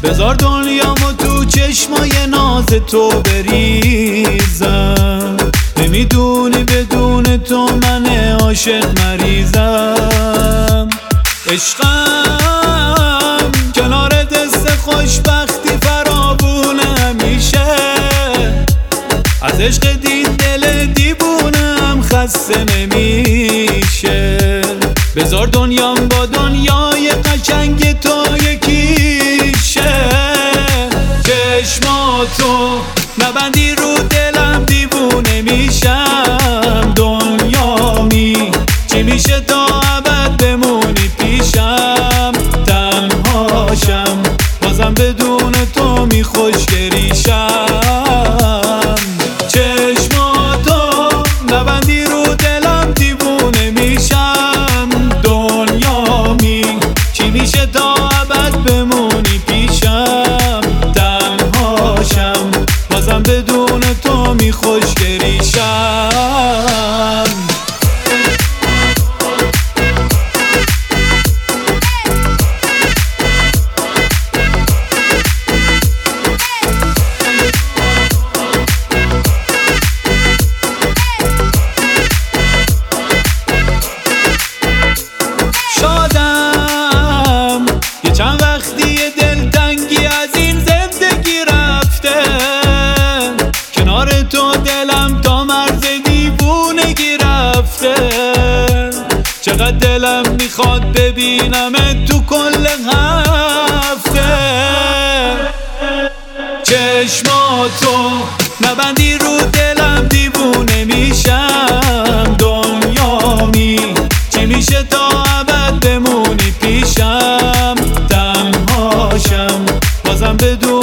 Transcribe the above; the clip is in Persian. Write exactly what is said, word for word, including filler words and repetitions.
بذار دنیامو تو چشمای ناز تو بریزم. نمیدونی بدون تو من عاشق مریضم. عشقم کنار دست خوشبختی فراوونه همیشه. از عشق دین دل دیوونم خسته نمیشه. بذار دنیام با دنیای قشنگ تو یکیشه. چشماتو نبندی رو دلم دیوونه میشم. دنیامی چی میشه تا ابد بمونی پیشم. تنهاشم بازم بدون تو میخوش گریشم. چشماتو نبندی رو دلم دیوونه میشم. دنیامی چی میشه تا ابد بمونی پیشم. تنهاشم بازم بدون تو میخوش گریشم. شادم یه چند وقتی دلتنگی از این زندگی رفته. کنار تو دلم تا مرز دیوونگی رفته. چقدر دلم میخواد ببینمت تو کل هفته. چشماتو نبندی رو دلم دیوونه میشم. دنیامی چی میشه تا ابد بمونی پیشم. تنهاشم بازم بدون